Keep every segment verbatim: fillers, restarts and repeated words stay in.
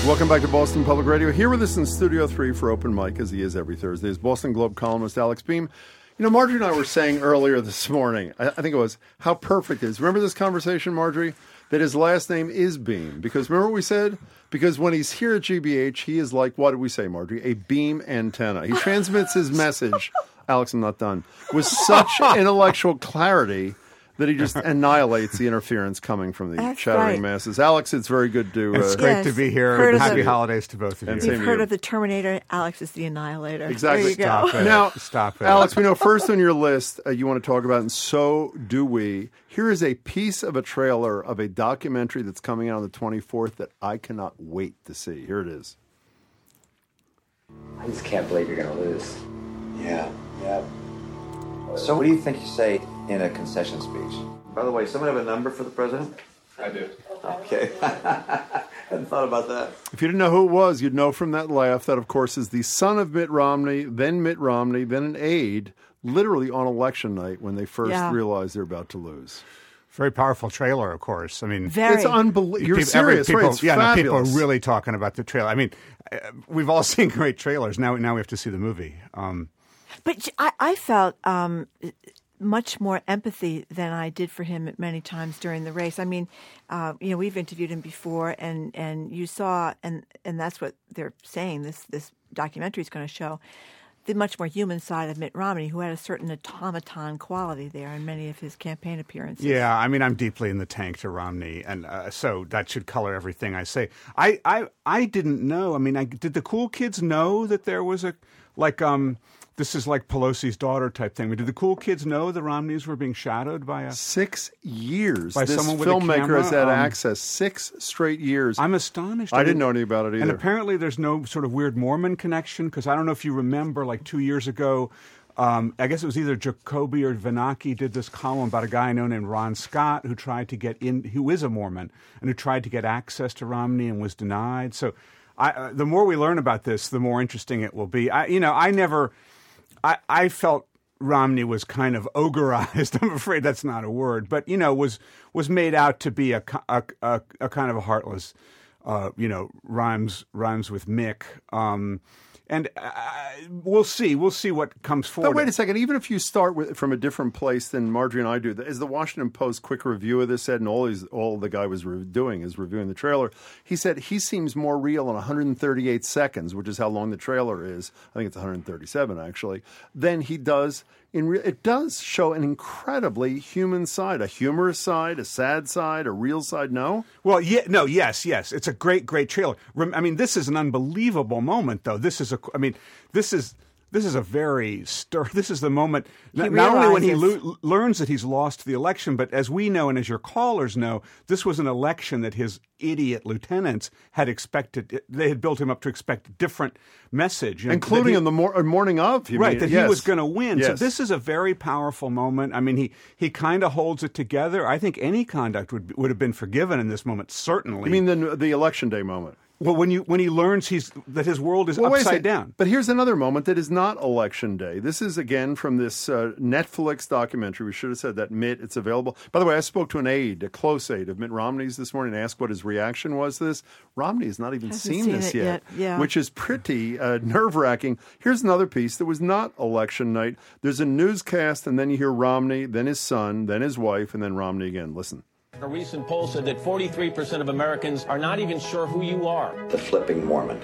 Welcome back to Boston Public Radio. Here with us in Studio three for Open Mic, as he is every Thursday, is Boston Globe columnist Alex Beam. You know, Marjorie and I were saying earlier this morning, I, I think it was, how perfect it is. Remember this conversation, Marjorie? That his last name is Beam. Because remember what we said? Because when he's here at G B H, he is like, what did we say, Marjorie? A beam antenna. He transmits his message, Alex, I'm not done, with such intellectual clarity that he just annihilates the interference coming from the That's chattering right. masses. Alex, it's very good to... Uh, it's great Yes. to be here. Heard And of happy the- holidays to both of And you. same You've to heard you. of the Terminator. Alex is the Annihilator. Exactly. There you Stop go. it. Now, Stop it. Alex, we know first on your list uh, you want to talk about, and so do we. Here is a piece of a trailer of a documentary that's coming out on the twenty-fourth that I cannot wait to see. Here it is. I just can't believe you're going to lose. Yeah, yeah. So what do you think you say in a concession speech? By the way, someone have a number for the president? I do. Okay. Hadn't thought about that. If you didn't know who it was, you'd know from that laugh that, of course, is the son of Mitt Romney, then Mitt Romney, then an aide, literally on election night when they first Yeah. realized they're about to lose. Very powerful trailer, of course. I mean, Very. It's unbelievable. You're People- every- serious, people, right? It's yeah, no, people fabulous. are really talking about the trailer. I mean, uh, we've all seen great trailers. Now, now we have to see the movie. Um, But I, I felt um, much more empathy than I did for him at many times during the race. I mean, uh, you know, we've interviewed him before, and, and you saw, and, and that's what they're saying, this, this documentary is going to show, the much more human side of Mitt Romney, who had a certain automaton quality there in many of his campaign appearances. Yeah, I mean, I'm deeply in the tank to Romney, and uh, so that should color everything I say. I, I, I didn't know. I mean, I, did the cool kids know that there was a, like, um, this is like Pelosi's daughter type thing. Did the cool kids know the Romneys were being shadowed by a... Six years. By this someone with a filmmaker camera, has had um, access. Six straight years. I'm astonished. I mean, didn't know anything about it either. And apparently there's no sort of weird Mormon connection, because I don't know if you remember, like two years ago, um, I guess it was either Jacoby or Vanaki did this column about a guy I know named Ron Scott who tried to get in, who is a Mormon, and who tried to get access to Romney and was denied. So I, uh, the more we learn about this, the more interesting it will be. I, you know, I never... I, I felt Romney was kind of ogreized. I'm afraid that's not a word, but you know, was was made out to be a a, a, a kind of a heartless, uh, you know, rhymes rhymes with Mick. Um, and uh, we'll see. We'll see what comes forward. But wait a second. Even if you start with, from a different place than Marjorie and I do, as the Washington Post quick review of this said, and all he's, all the guy was re- doing is reviewing the trailer, he said he seems more real in one hundred thirty-eight seconds, which is how long the trailer is. I think it's one hundred thirty-seven, actually, than he does in real. It does show an incredibly human side, a humorous side, a sad side, a real side. No? Well, yeah, no, yes, yes. It's a great, great trailer. Rem- I mean, this is an unbelievable moment, though. This is a, I mean, this is this is a very stir. This is the moment. Not, not only when he lo- learns that he's lost the election, but as we know, and as your callers know, this was an election that his idiot lieutenants had expected. They had built him up to expect a different message, and including he, in the mor- morning of, you right? mean, That yes. he was going to win. Yes. So this is a very powerful moment. I mean, he he kind of holds it together. I think any conduct would would have been forgiven in this moment. Certainly. You mean the the election day moment? Well, when you when he learns he's that his world is Well, wait a upside second. down. But here's another moment that is not election day. This is, again, from this uh, Netflix documentary. We should have said that Mitt, it's available. By the way, I spoke to an aide, a close aide of Mitt Romney's this morning, and asked what his reaction was to this. Romney has not even Hasn't seen, seen this it yet, yet, yeah. which is pretty uh, nerve-wracking. Here's another piece that was not election night. There's a newscast, and then you hear Romney, then his son, then his wife, and then Romney again. Listen. A recent poll said that forty-three percent of Americans are not even sure who you are. The flipping Mormon.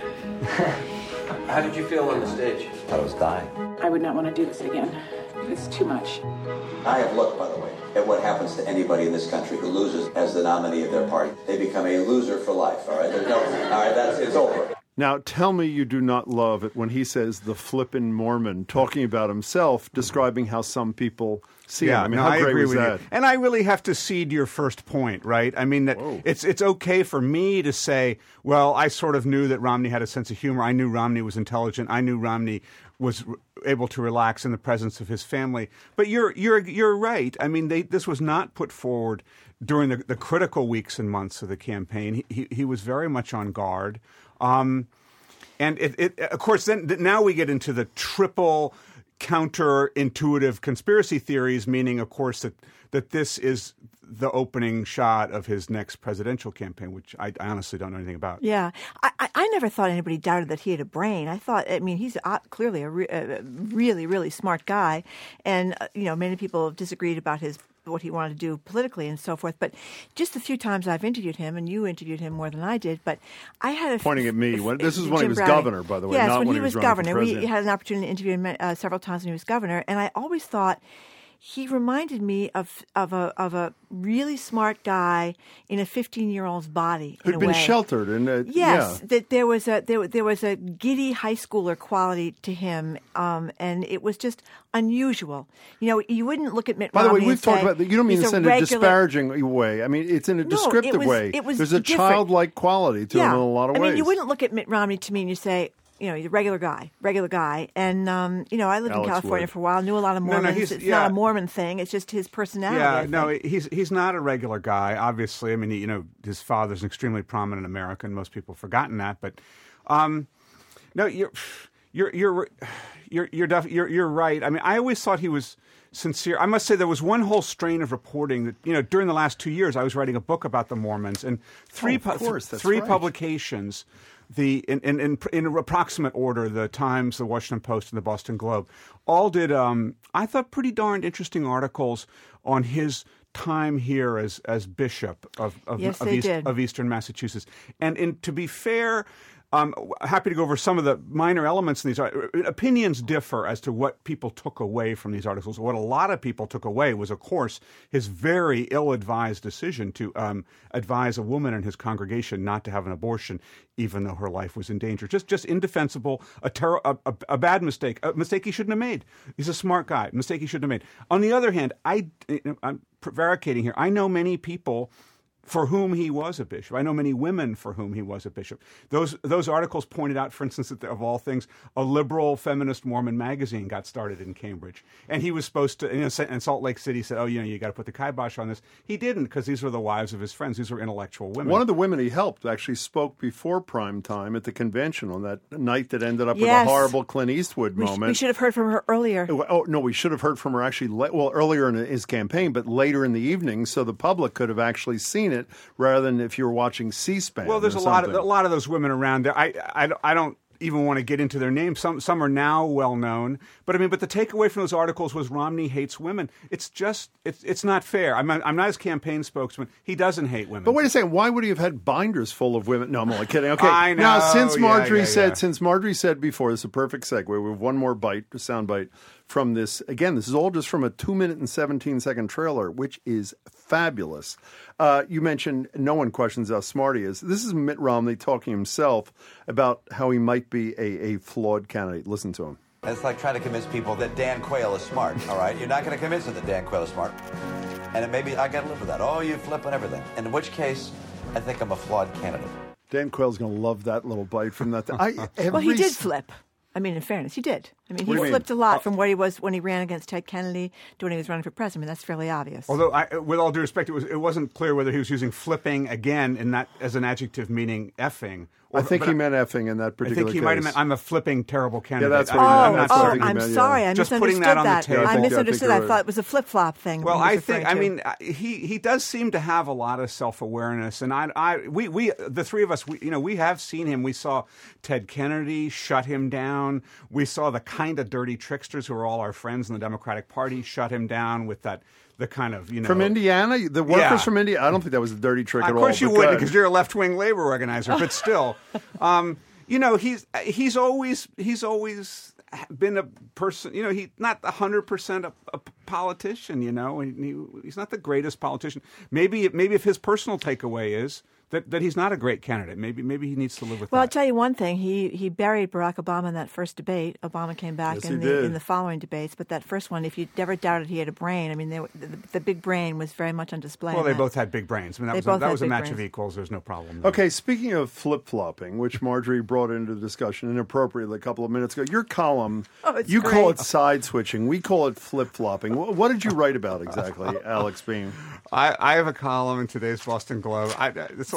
How did you feel on the stage? I was dying. I would not want to do this again. It's too much. I have looked, by the way, at what happens to anybody in this country who loses as the nominee of their party. They become a loser for life, all right? There's no, all right, that's, it's over. Now, tell me you do not love it when he says the flippin' Mormon, talking about himself, describing how some people see Yeah, him. I mean, no, how I great agree was with that? you. And I really have to cede your first point, right? I mean, that it's it's okay for me to say, well, I sort of knew that Romney had a sense of humor. I knew Romney was intelligent. I knew Romney was r- able to relax in the presence of his family. But you're you're you're right. I mean, they, this was not put forward during the, the critical weeks and months of the campaign. He he, he was very much on guard. Um, And it, it, of course, then now we get into the triple counterintuitive conspiracy theories, meaning, of course, that that this is the opening shot of his next presidential campaign, which I, I honestly don't know anything about. Yeah. I, I, I never thought anybody doubted that he had a brain. I thought, I mean, he's uh, clearly a, re- a really, really smart guy. And, uh, you know, many people have disagreed about his what he wanted to do politically and so forth. But just a few times I've interviewed him, and you interviewed him more than I did, but I had a... Pointing at me. When, this is when Jim he was Browning. governor, by the way, yes, not when, when he he was was running for governor. We president. had an opportunity to interview him uh, several times when he was governor, and I always thought he reminded me of of a of a really smart guy in a fifteen-year-old's body. Who'd in a been way. sheltered. And, uh, yes, yeah. that there was a there, there was a giddy high schooler quality to him, um, and it was just unusual. You know, you wouldn't look at Mitt By the way, Romney we've and talked say, about that. You don't mean he's this a in a regular- disparaging way. I mean, it's in a No, descriptive it was- way. it was There's a different. childlike quality to yeah. him in a lot of I ways. mean, you wouldn't look at Mitt Romney to me and you say, you know, he's a regular guy, regular guy. And, um, you know, I lived Alex in California would. for a while, knew a lot of No, no, Mormons. he's- it's yeah. not a Mormon thing. It's just his personality. Yeah, I no, think. he's he's not a regular guy. Obviously, I mean, he, you know, his father's an extremely prominent American. Most people have forgotten that, but um, no, you're you're you're you're you're, def- you're you're right. I mean, I always thought he was sincere. I must say there was one whole strain of reporting that, you know, during the last two years, I was writing a book about the Mormons, and three Oh, of course, that's three right. publications. The in, in, in, in approximate order, the Times, the Washington Post, and the Boston Globe all did, um, I thought, pretty darned interesting articles on his time here as as bishop of of, Yes, of, they East, did. of Eastern Massachusetts. And in, to be fair, um, happy to go over some of the minor elements in these. Opinions differ as to what people took away from these articles. What a lot of people took away was, of course, his very ill-advised decision to um, advise a woman in his congregation not to have an abortion, even though her life was in danger. Just, just indefensible, a, ter- a, a, a bad mistake, a mistake he shouldn't have made. He's a smart guy, a mistake he shouldn't have made. On the other hand, I, I'm prevaricating here. I know many people for whom he was a bishop. I know many women for whom he was a bishop. Those those articles pointed out, for instance, that of all things, a liberal feminist Mormon magazine got started in Cambridge, and he was supposed to. You know, and Salt Lake City said, "Oh, you know, you got to put the kibosh on this." He didn't, because these were the wives of his friends. These were intellectual women. One of the women he helped actually spoke before prime time at the convention on that night that ended up Yes. with a horrible Clint Eastwood we, sh- moment. we should have heard from her earlier. Oh, no, we should have heard from her actually, le- well, earlier in his campaign, but later in the evening, so the public could have actually seen it rather than if you were watching C-SPAN. Well, there's or a lot of something. a lot of those women around there. I, I, I don't even want to get into their names. Some some are now well known, but I mean, but the takeaway from those articles was Romney hates women. It's just it's it's not fair. I'm not, I'm not his campaign spokesman. He doesn't hate women. But wait a second, why would he have had binders full of women? No, I'm only kidding. Okay, I now know, since yeah, Marjorie yeah, said, yeah. since Marjorie said before, this is a perfect segue. We have one more bite, a sound bite from this. Again, this is all just from a two minute and seventeen second trailer, which is fabulous. Uh, you mentioned no one questions how smart he is. This is Mitt Romney talking himself about how he might be a, a flawed candidate. Listen to him. It's like trying to convince people that Dan Quayle is smart, all right? You're not going to convince them that Dan Quayle is smart. And it maybe I got to live with that. Oh, you flip and everything. In which case, I think I'm a flawed candidate. Dan Quayle's going to love that little bite from that. Thing. I, every Well, he did s- flip. I mean, in fairness, he did. I mean, What he do you flipped mean? a lot from where he was when he ran against Ted Kennedy to when he was running for president. That's fairly obvious. Although, I, with all due respect, it was it wasn't clear whether he was using flipping again in that as an adjective meaning effing. Or, I think but he meant effing in that I particular think he case. might have meant, I'm a flipping terrible candidate. that's what I, he meant. I'm Oh, not That's what oh, he certain. I'm meant, yeah. sorry. I Just misunderstood putting that on the that. table. Yeah, I I think- I misunderstood. think I you're thought it was a flip flop thing. Well, he was I think. I referring to. mean, uh, he he does seem to have a lot of self awareness, and I, I, we, we, the three of us, we, you know, we have seen him. We saw Ted Kennedy shut him down. We saw the kind of dirty tricksters who are all our friends in the Democratic Party shut him down with that. The kind of, you know, From Indiana? The workers Yeah. from Indiana? I don't think that was a dirty trick Of at all. course you but would, go ahead. because you're a left-wing labor organizer. But still, um, you know, he's he's always he's always been a person. You know, he's not a hundred percent a politician. You know, and he, he's not the greatest politician. Maybe maybe if his personal takeaway is that, that he's not a great candidate, maybe maybe he needs to live with Well, that. I'll tell you one thing. He he buried Barack Obama in that first debate. Obama came back Yes, in he the did. in the following debates, but that first one, if you ever doubted he had a brain, I mean, they, were- the, the big brain was very much on display. Well, in they that. both had big brains. I mean, that They was both a, that had was a big match of brains. equals. There's no problem there. Okay, speaking of flip-flopping, which Marjorie brought into the discussion inappropriately a couple of minutes ago, your column, Oh, it's you call great. it side-switching. We call it flip-flopping. What, what did you write about exactly, Alex Beam? I, I have a column in today's Boston Globe. I, it's a It's lot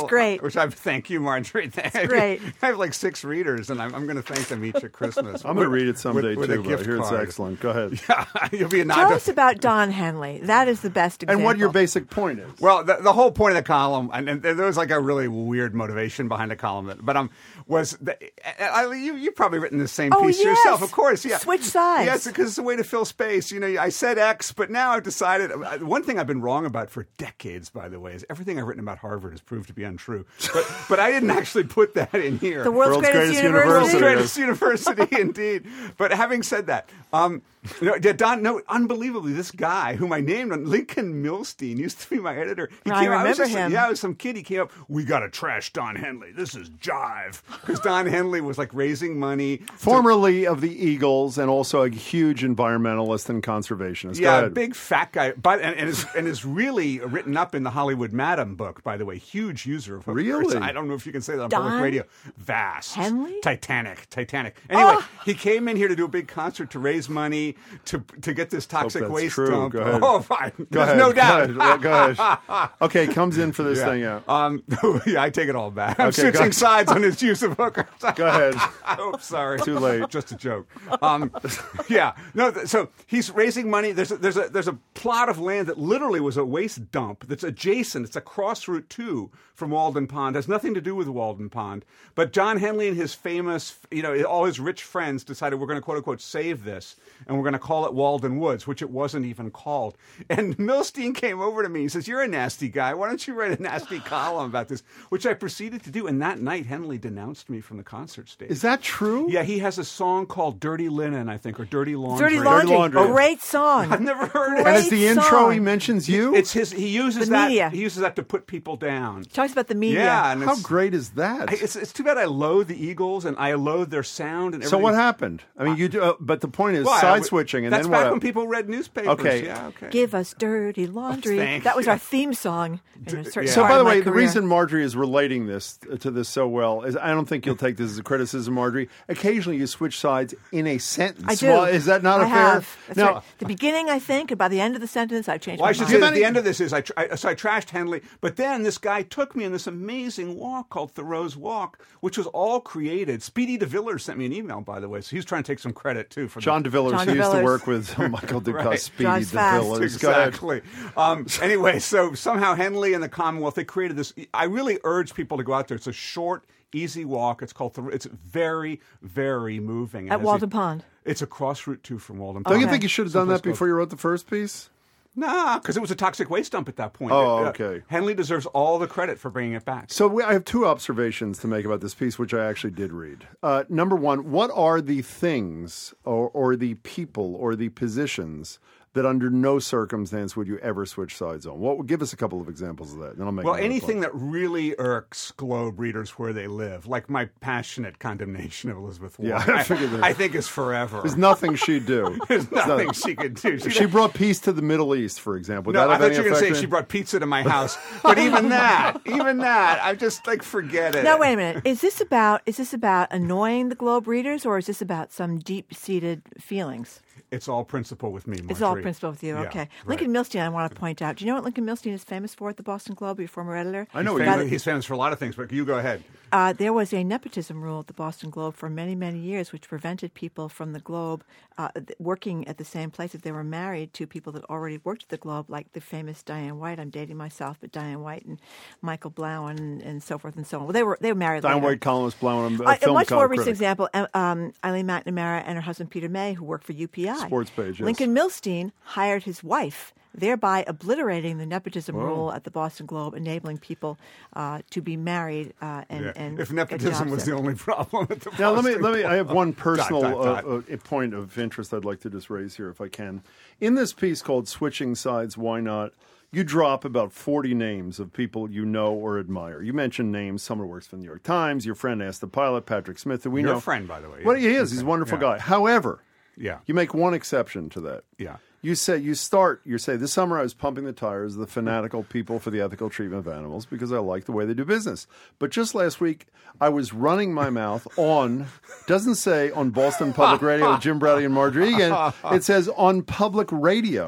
column. great. Which I thank you, Marjorie. It's great. I have like six readers, and I'm, I'm going to thank them each at Christmas. I'm going to read it someday, with, with too, a but I gift hear it's card. excellent. Go ahead. Yeah, you'll be a Tell us about Don Henley. That is the best example. And what your basic point is. Well, the, the whole point of the column, and, and there was like a really weird motivation behind the column, that, but um, was that, I, you you've probably written the same Oh, piece yes. yourself, of course. Yeah, Switch sides. Yes, because it's a way to fill space. You know, I said X, but now I've decided. One thing I've been wrong about for decades, by the way, is everything I've written about Harvard has proved to be untrue. But but I didn't actually put that in here. The world's, World's greatest, greatest university. university. Greatest university, indeed. But having said that, um, you know, Don, no, unbelievably, this guy whom I named, Lincoln Milstein, used to be my editor. He I came out, was remember just- him. Yeah, it was some kid. He came up. We got to trash Don Henley. This is jive because Don Henley was like raising money. to- Formerly of the Eagles and also a huge environmentalist and conservationist. Go Yeah, ahead. big fat guy, but and, and is and is really written up in the Hollywood Madam book. By the way, huge user of Really? I don't know if you can say that on Don public radio. Vast, Henley? Titanic, Titanic. Anyway, Oh. he came in here to do a big concert to raise money to to get this toxic that's waste true. dump. Go ahead. Oh, fine. Go There's ahead. no Go doubt. ahead. Well, Go ahead. Okay, comes in for this Yeah. thing. Yeah. Um, yeah, I take it all back. I'm Okay, go switching ahead. sides on his use of hookers. Go ahead. Oh, sorry. Too late. Just a joke. Um, yeah. No. Th- so he's raising money. There's a, there's a there's a plot of land that literally was a waste dump that's adjacent. It's across Route Two from Walden Pond. Has nothing to do with Walden Pond. But John Henley and his famous, you know, all his rich friends decided we're going to quote unquote save this, and we're going to call it Walden Woods, which it wasn't even called. And Milstein came over to me. He says, "You're a nasty guy. Why don't you write a nasty column about this?" Which I proceeded to do. And that night, Henley denounced me from the concert stage. Is that true? Yeah, he has a song called "Dirty Linen," I think, or "Dirty Laundry." Dirty Laundry. Laundry. Great song. I've never heard And it. as the Great intro, song. he mentions you. It's his. He uses The that. media. He uses that to put people down. Talks about the media. Yeah, and How it's, great is that? I- It's, it's too bad I loathe the Eagles and I loathe their sound and So everything. what happened? I mean, you do, uh, but the point is Well, I- side switching, and that's then back what? when people read newspapers. Okay. Yeah. Okay. Give us dirty laundry. thank that was you. our theme song. In a certain yeah. So, part by of the my way, the career. reason Marjorie is relating this to this so well is I don't think you'll take this as a criticism, Marjorie. Occasionally, you switch sides in a sentence. I do. Well, is that not I a fair? have. That's Now, right. The beginning, I think, and by the end of the sentence, I've changed Well, my I should mind. say that any- the end of this is I, tr- I so I trashed Henley, but then this guy took me on this amazing walk called Thoreau's Walk, which was all created. Speedy DeVillers sent me an email, by the way, so he's trying to take some credit too for John the, DeVillers, John who used to DeVillers. work with Michael Dukas, Right. Speedy Drives fast. DeVillers. Go ahead. Exactly. Um, anyway, so somehow Henley and the Commonwealth, they created this. I really urge people to go out there. It's a short, easy walk. It's called. Thor- It's very, very moving. At And as Walden you- Pond. It's across Route Two from Walden Don't Pond. you Okay. think you should have done that Someplace before you wrote the first piece? Nah, because it was a toxic waste dump at that point. Oh, Uh, okay. Henley deserves all the credit for bringing it back. So we, I have two observations to make about this piece, which I actually did read. Uh, number one, what are the things or, or the people or the positions that under no circumstance would you ever switch sides on? What? Give us a couple of examples of that, then I'll make Well, another anything point. that really irks Globe readers where they live, like my passionate condemnation of Elizabeth Warren, Yeah, I I, figured that. I think is forever. There's nothing she'd do. There's nothing she could do. If she brought peace to the Middle East, for example, would No, that I have thought any you were going to say effect she on- brought pizza to my house, but even that, even that, I just like forget it. Now, wait a minute. Is this about is this about annoying the Globe readers, or is this about some deep-seated feelings? It's all principle with me, Marjorie. It's all principle with you. Yeah, Okay. right. Lincoln Milstein, I want to point out. Do you know what Lincoln Milstein is famous for at the Boston Globe, your former editor? I know He's what famous, you he's famous for a lot of things, but you go ahead. Uh, there was a nepotism rule at the Boston Globe for many, many years, which prevented people from the Globe uh, th- working at the same place if they were married to people that already worked at the Globe, like the famous Diane White. I'm dating myself, but Diane White and Michael Blowen and, and so forth and so on. Well, they were they were married. Diane later. White, columnist, Blowen, a Uh, a film much more critic. recent example, uh, um, Eileen McNamara and her husband Peter May, who worked for U P I. Sports page, yes. Lincoln Milstein hired his wife, thereby obliterating the nepotism rule at the Boston Globe, enabling people uh, to be married uh, and, Yeah. and if get nepotism jobs was there. the only problem at the Now, let me Boston let me. Globe. I have one personal Dot, dot, dot. Uh, uh, point of interest I'd like to just raise here, if I can. In this piece called "Switching Sides, Why Not?" you drop about forty names of people you know or admire. You mention names. Someone who works for the New York Times. Your friend asked the pilot, Patrick Smith, who we Your know. friend, by the way. Well, Yeah. he is. He's a wonderful Yeah. guy. However, Yeah. you make one exception to that. Yeah. You say you start. You say this summer I was pumping the tires of the fanatical people for the ethical treatment of animals because I like the way they do business. But just last week I was running my mouth on. Doesn't say on Boston Public Radio with Jim Browdy and Marjorie Egan. It says on public radio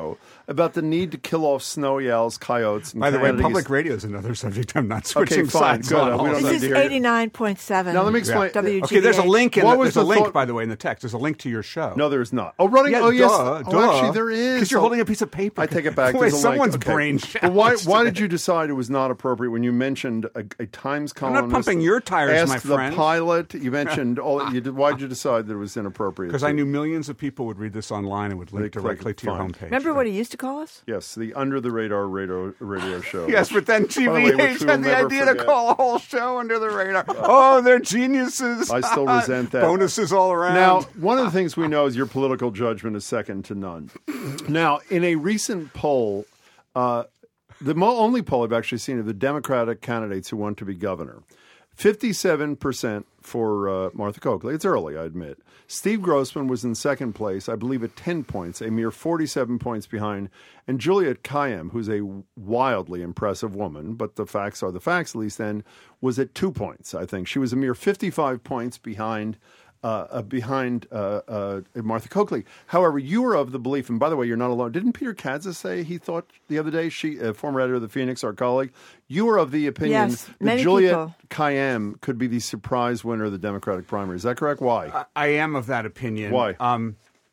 about the need to kill off snowy owls, coyotes, and By the way, Canada's- public radio is another subject. I'm not switching Okay, fine, sides good. on We all don't of need This to is hear you. eighty-nine point seven. Now let me explain. W G B H. Okay, there's a link in What the, was there's a the link, thought- by the way, in the text. There's a link to your show. No, there's not. Oh, running. Yeah, oh, yes. duh, oh, duh. actually, there is. Because you're Oh, holding a piece of paper. I take it back. Boy, There's a link. someone's Okay. brain But why? shallows Why did today. you decide it was not appropriate when you mentioned a, a Times I'm not columnist? pumping your tires, asked my friend. the pilot. You mentioned all. You did. Why did you decide that it was inappropriate? Because to- I knew millions of people would read this online and would link They click directly it, to your fine. homepage. Remember what he used to call us? Yes, the under the radar radio radio show. Yes, but then By the way, which G B H we will had the never idea to forget. call a whole show under the radar. Oh, they're geniuses. I still resent that. Bonuses all around. Now, one of the things we know is your political judgment is second to none. Now, in a recent poll, uh, the mo- only poll I've actually seen of the Democratic candidates who want to be governor, fifty-seven percent for uh, Martha Coakley. It's early, I admit. Steve Grossman was in second place, I believe at ten points, a mere forty-seven points behind. And Juliette Kayyem, who's a wildly impressive woman, but the facts are the facts, at least then, was at two points, I think. She was a mere fifty-five points behind uh, uh, behind uh, uh, Martha Coakley. However, you were of the belief, and by the way, you're not alone. Didn't Peter Kadzis say he thought the other day, she, uh, former editor of the Phoenix, our colleague, you were of the opinion Yes, that many Juliette people. Kayyem could be the surprise winner of the Democratic primary. Is that correct? Why? I, I am of that opinion. Why? Um,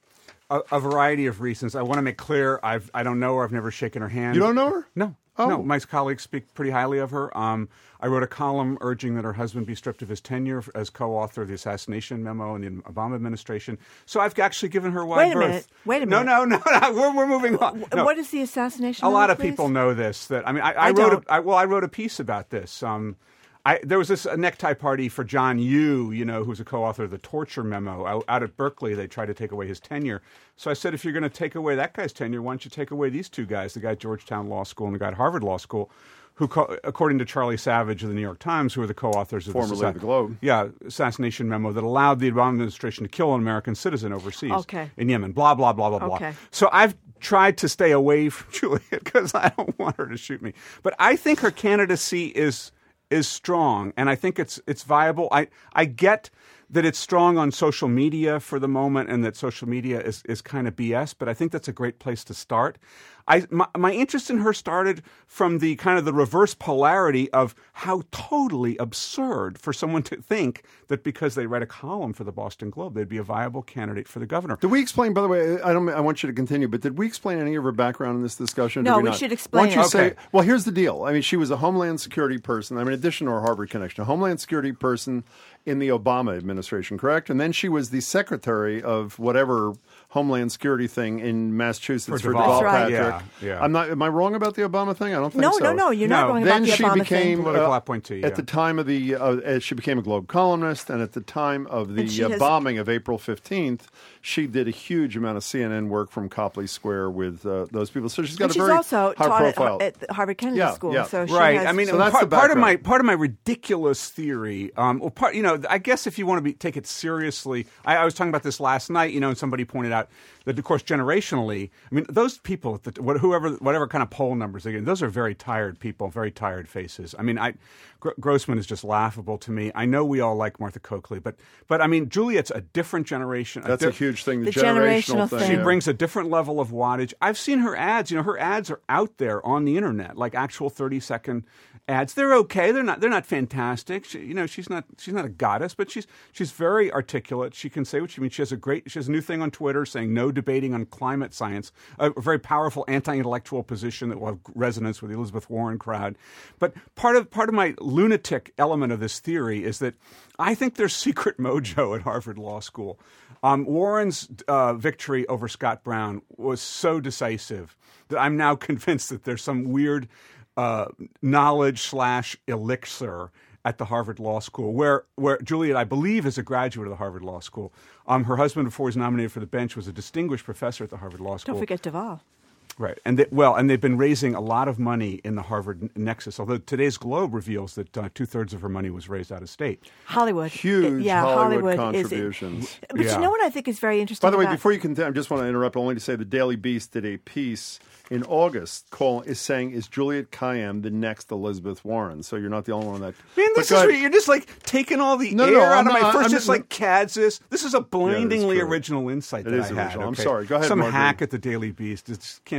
a, a variety of reasons. I want to make clear I've, I don't know her. I've never shaken her hand. You don't know her? No. Oh. No, my colleagues speak pretty highly of her. Um, I wrote a column urging that her husband be stripped of his tenure as co-author of the assassination memo in the Obama administration. So I've actually given her wide Wait a berth. minute. Wait a No, minute. no, no, no. We're, we're moving on. No. What is the assassination? A lot memo, of please? people know this. That I mean, I, I, I wrote. don't. A, I, well, I wrote a piece about this. Um, I, there was this a necktie party for John Yoo, you know, who's a co-author of the torture memo out, out at Berkeley. They tried to take away his tenure. So I said, if you're going to take away that guy's tenure, why don't you take away these two guys, the guy at Georgetown Law School and the guy at Harvard Law School, who, co- according to Charlie Savage of the New York Times, who are the co-authors of Formerly this the Globe. yeah, assassination memo that allowed the Obama administration to kill an American citizen overseas Okay. in Yemen. Blah blah blah blah blah. Okay. So I've tried to stay away from Juliette because I don't want her to shoot me. But I think her candidacy is is strong, and I think it's it's viable. I I get that it's strong on social media for the moment, and that social media is, is kind of B S. But I think that's a great place to start. I my, my interest in her started from the kind of the reverse polarity of how totally absurd for someone to think that because they read a column for the Boston Globe, they'd be a viable candidate for the governor. Did we explain, by the way, I don't I want you to continue, but did we explain any of her background in this discussion? No, Did we not? should Why explain don't you it. say, Okay. well, here's the deal. I mean, she was a Homeland Security person. I mean, in addition to her Harvard connection, a Homeland Security person in the Obama administration, correct? And then she was the secretary of whatever Homeland Security thing in Massachusetts For for, Deval. Deval That's right. Patrick. Yeah, yeah. I'm not. Am I wrong about the Obama thing? I don't think No, so. no, no. You're not No. wrong Then about the she Obama became thing. Political uh, appointee, yeah. at the time of the. Uh, uh, she became a Globe columnist, and at the time of the And she uh, has- bombing of April fifteenth, she did a huge amount of C N N work from Copley Square with uh, those people. So she's got And a she's very also high taught at, profile. at the Harvard Kennedy Yeah, School. yeah. So she Right. has, I mean, So that's part, the part of my background. part of my ridiculous theory. Um, well, part you know, I guess if you want to be, take it seriously, I, I was talking about this last night. You know, and somebody pointed out that, of course, generationally, I mean, those people, that, whoever, whatever kind of poll numbers they get, those are very tired people, very tired faces. I mean, I Gr- Grossman is just laughable to me. I know we all like Martha Coakley, but but I mean, Juliette's a different generation. That's di- a huge thing. The, The generational generational thing. thing. She yeah. brings a different level of wattage. I've seen her ads. You know, her ads are out there on the internet, like actual thirty second ads. They're okay. They're not. They're not fantastic. She, you know, she's not. She's not a goddess, but she's she's very articulate. She can say what she means. She has a great. She has a new thing on Twitter saying no debating on climate science. A, a very powerful anti-intellectual position that will have resonance with the Elizabeth Warren crowd. But part of part of my lunatic element of this theory is that I think there's secret mojo at Harvard Law School. Um, Warren's uh, victory over Scott Brown was so decisive that I'm now convinced that there's some weird uh, knowledge slash elixir at the Harvard Law School, where where Juliette, I believe, is a graduate of the Harvard Law School. Um, her husband, before he was nominated for the bench, was a distinguished professor at the Harvard Law School. don't forget Deval. Right, and they, well, and they've been raising a lot of money in the Harvard Nexus. Although today's Globe reveals that uh, two thirds of her money was raised out of state. Hollywood. Huge yeah, Hollywood, Hollywood is- contributions. But Yeah. you know what I think is very interesting By the way, about- before you continue, I just want to interrupt only to say the Daily Beast did a piece in August call, is saying, is Juliette Kayyem the next Elizabeth Warren? So you're not the only one that... Man, But this go is ahead. you're just like taking all the No, air no, out I'm of my not- first. I'm just not- like Kadzis. This is a blindingly true. original insight It that is I had. original. I'm okay? sorry. Go ahead, Some Marjorie. hack at the Daily Beast. It can't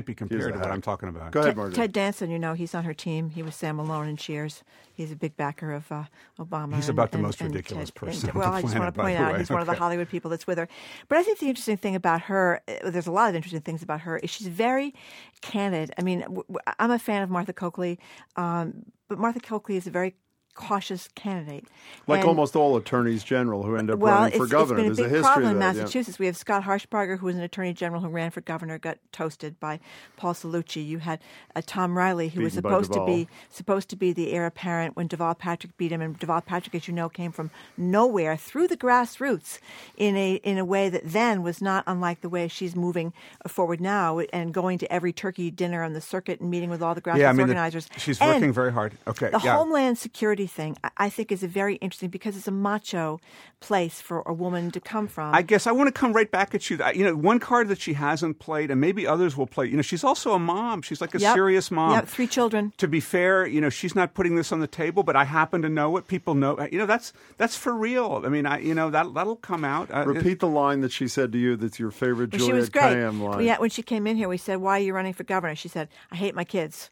can't be compared to what I'm talking about. Go ahead, Ted, Marjorie. Ted Danson, you know, he's on her team. He was Sam Malone in Cheers. He's a big backer of uh, Obama. He's and, about the and, most and ridiculous Ted, person and, on well, the I just planet, want to by point the out way. he's one of the Okay. Hollywood people that's with her. But I think the interesting thing about her, uh, there's a lot of interesting things about her, is she's very candid. I mean, w- w- I'm a fan of Martha Coakley, um, but Martha Coakley is a very cautious candidate. Like And- almost all attorneys general who end up well, running for it's, governor. it's been a There's big a history problem of in that. yeah. Massachusetts. We have Scott Harshbarger, who was an attorney general who ran for governor, got toasted by Paul Cellucci. You had uh, Tom Riley, who was Beaten by supposed to Deval. be supposed to be the heir apparent when Deval Patrick beat him. And Deval Patrick, as you know, came from nowhere through the grassroots in a in a way that then was not unlike the way she's moving forward now and going to every turkey dinner on the circuit and meeting with all the grassroots Yeah, I mean, the- organizers. she's And working very hard. Okay, the yeah. Homeland Security thing, I- I think, is a very interesting because it's a macho place for a woman to come from. I guess I want to come right back at you. I- You know, one card that she hasn't played, and maybe others will play. You know, she's also a mom. She's like a Yep. serious mom. Yep, three children. To be fair, you know, she's not putting this on the table, but I happen to know it. People know. You know, that's that's for real. I mean, I you know that that'll come out. Uh, Repeat the line that she said to you that's your favorite Well, she was Juliet great. Kayyem line. Yeah, when she came in here, we said, "Why are you running for governor?" She said, "I hate my kids."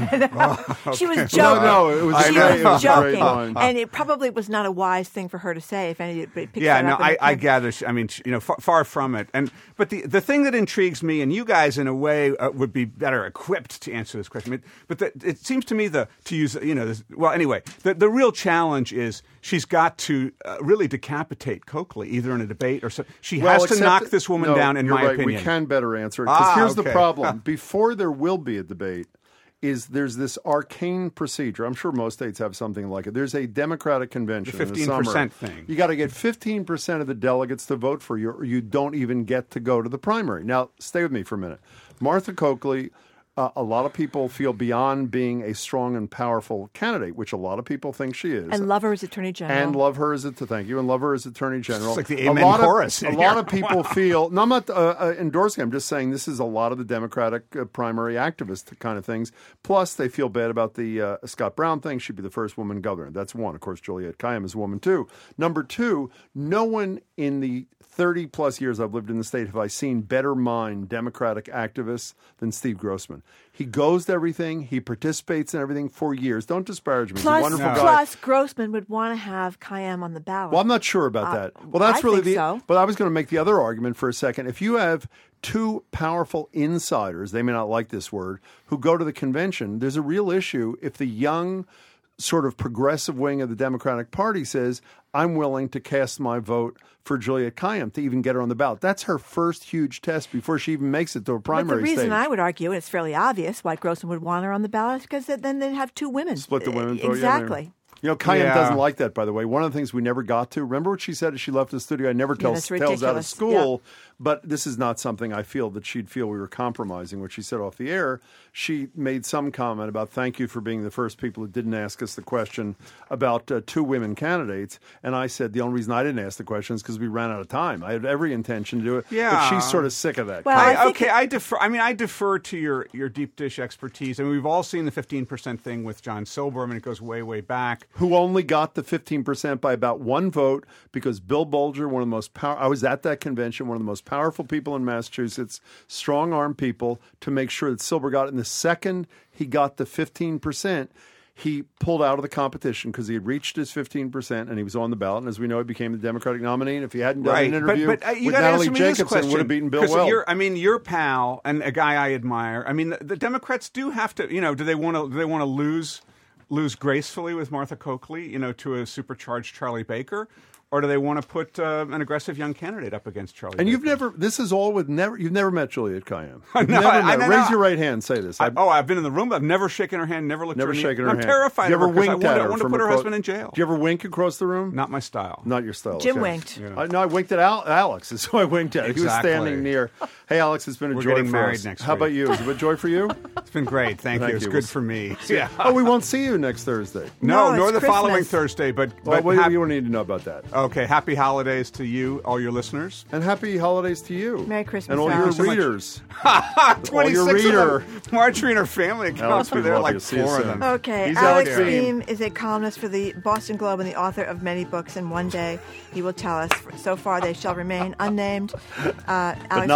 She was joking. No, no, it was she a great- was it was a great joking, line. and it probably was not a wise thing for her to say. If anybody picks Yeah, that no, up in I, the I camp. gather. She, I mean, she, you know, far, far from it. And but the the thing that intrigues me, and you guys in a way uh, would be better equipped to answer this question. I mean, but the, it seems to me the to use you know, this, well, anyway, the the real challenge is she's got to uh, really decapitate Coakley either in a debate or so. She Well, has to except knock that- this woman no, down. In you're my right. opinion, We can better answer it. Because Ah, here's the okay. problem. Before there will be a debate, is there's this arcane procedure. I'm sure most states have something like it. There's a Democratic convention The in the fifteen summer. percent thing. You got to get fifteen percent of the delegates to vote for you, or you don't even get to go to the primary. Now, stay with me for a minute. Martha Coakley, uh, a lot of people feel beyond being a strong and powerful candidate, which a lot of people think she is. And love her as Attorney General. And love her as a to thank you, and love her as Attorney General. It's like the a amen lot chorus Of, in a lot here. of people Wow. feel. No, I'm not uh, uh, endorsing. I'm just saying this is a lot of the Democratic uh, primary activist kind of things. Plus, they feel bad about the uh, Scott Brown thing. She'd be the first woman governor. That's one. Of course, Juliet Kayyem is a woman too. Number two, no one in the thirty plus years I've lived in the state have I seen better mind Democratic activists than Steve Grossman. He goes to everything. He participates in everything for years. Don't disparage me. He's a plus, wonderful guy. plus Grossman would want to have Kayyem on the ballot. Well, I'm not sure about Uh, that. Well, that's I really think the. so. But I was going to make the other argument for a second. If you have two powerful insiders, they may not like this word, who go to the convention, there's a real issue if the young, sort of progressive wing of the Democratic Party says, I'm willing to cast my vote for Juliet Kayyem to even get her on the ballot. That's her first huge test before she even makes it to a primary But the reason stage. I would argue, and it's fairly obvious, why Grossman would want her on the ballot is because then they'd have two women. Split the women vote. yeah, Exactly. yeah. You know, Kayyem Yeah. doesn't like that, by the way. One of the things we never got to, remember what she said as she left the studio? I never tell, that's tells out of ridiculous. school, but this is not something I feel that she'd feel we were compromising, what she said off the air. She made some comment about thank you for being the first people who didn't ask us the question about uh, two women candidates. And I said the only reason I didn't ask the question is because we ran out of time. I had every intention to do it. Yeah. But she's sort of sick of that. Well, I, I think okay, it- I defer. I mean, I defer to your, your deep dish expertise. I mean, we've all seen the fifteen percent thing with John Silber. I mean, it goes way, way back. Who only got the fifteen percent by about one vote because Bill Bolger, one of the most power, I was at that convention, one of the most powerful people in Massachusetts, strong-armed people, to make sure that Silber got it. And the second he got the fifteen percent, he pulled out of the competition because he had reached his fifteen percent and he was on the ballot. And as we know, he became the Democratic nominee. And if he hadn't done Right, an interview but, but uh, you with gotta Natalie answer me this Jacobson, question, would have beaten Bill 'cause Weld. You're, I mean, your pal and a guy I admire. I mean, the, the Democrats do have to. You know, do they want to? Do they want to lose lose gracefully with Martha Coakley? You know, to a supercharged Charlie Baker. Or do they want to put uh, an aggressive young candidate up against Charlie? And Baker? you've never, this is all with never, you've never met Juliet Kayyem. No, You've never I- met I- her. no, Raise no. your right hand, say this. I, oh, I've been in the room. But I've never shaken her hand. Never looked Never her in the- shaken her I'm hand. terrified Do you of ever her 'cause I winked want, at I her want to from put her across- husband in jail. Do you ever wink across the room? Not my style. Not your style. Jim okay. winked. Yeah. I, no, I winked at Al- Alex. Is who I winked at. He was Exactly. standing near. Hey, Alex, it's been a We're joy getting for married us. next How week. about you? Is it a joy for you? It's been great. Thank, Thank you. It's you. good We'll for me. Yeah. Oh, we won't see you next Thursday. No, No, nor it's the following Christmas. Thursday. But, Well, but what do hap- you don't need to know about that. okay. Happy holidays to you, all your listeners. And happy holidays to you. Merry Christmas, And all Alex. your Thank you so much. readers. twenty-six your of reader. them. Marjorie and her family accounts Alex, were we there, love like you. See you four of soon. them. Okay, He's Alex Alex Beam. Beam is a columnist for the Boston Globe and the author of many books, and one day he will tell us. So far, they shall remain unnamed. Uh, Alex, not great to forever.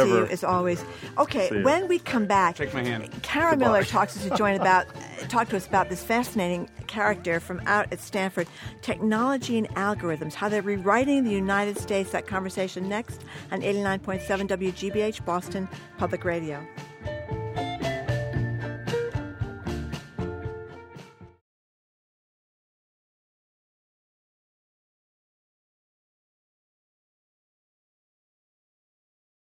Forever. you as always. Okay, See you. when we come back, Shake my hand. Kara Goodbye. Miller talks to us to join about talk to us about this fascinating character from out at Stanford, technology and algorithms, how they're rewriting the United States. That conversation next on eighty-nine point seven W G B H Boston Public Radio.